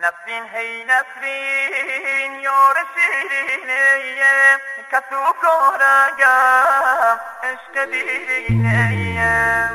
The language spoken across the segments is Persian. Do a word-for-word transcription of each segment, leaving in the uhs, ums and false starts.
نسرین هی نسرین یار شیرینه کسو کارگم عشق دیرینه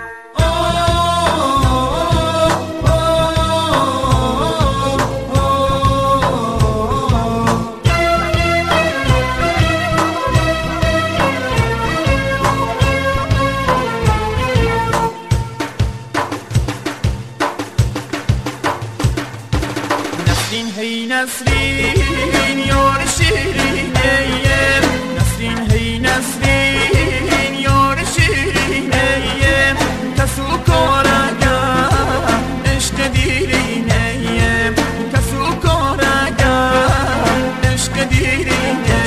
نسرین هی نسرین یار شیرینه نسرین هی نسرین یار شیرینه کسو کارگم عشق دیرینه کسو کارگم عشق دیرینه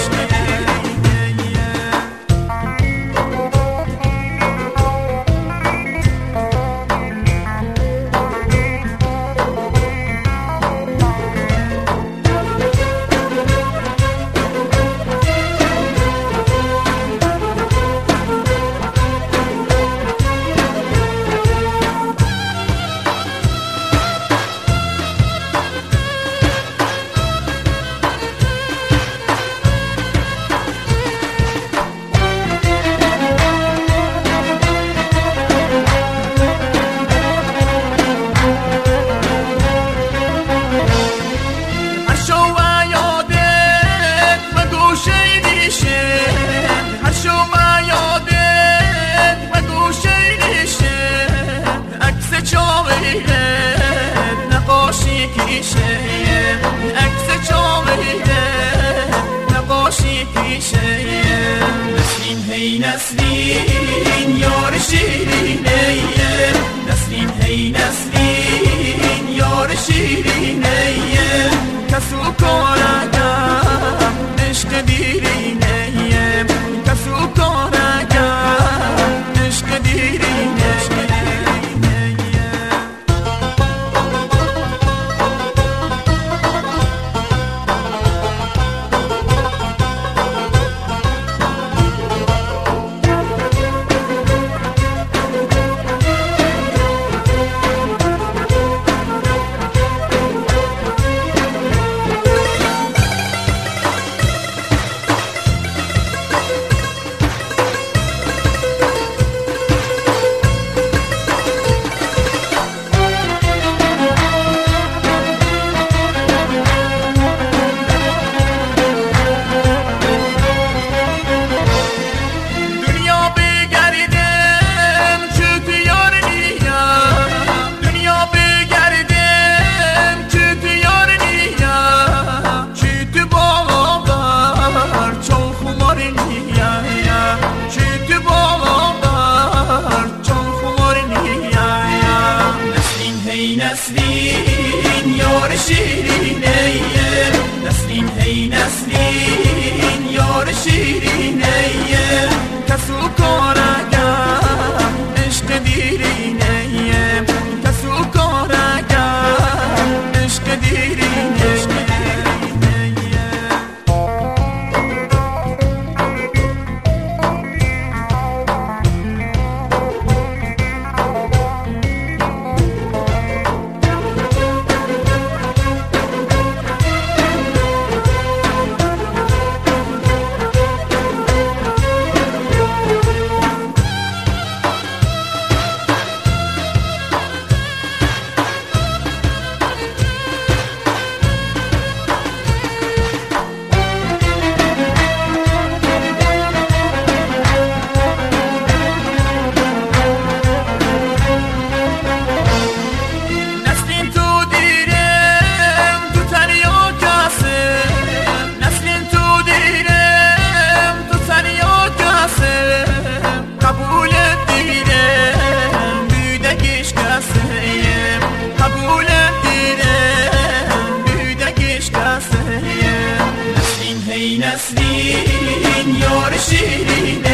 نقاشی کیشه عکس چاویده نقاشی کیشه نسرین هی نسرین یار شیرینه نسرین هی نسرین یار شیرینه کسو کارگم عشق دیرینه کسو کارگم عشق دیرینه نسرین یار شیرینه نسرین هی نسرین یار شیرینه کسو کارگم عشق دیرینه کسو کارگم عشق دیرینه نسرین یار شیرینه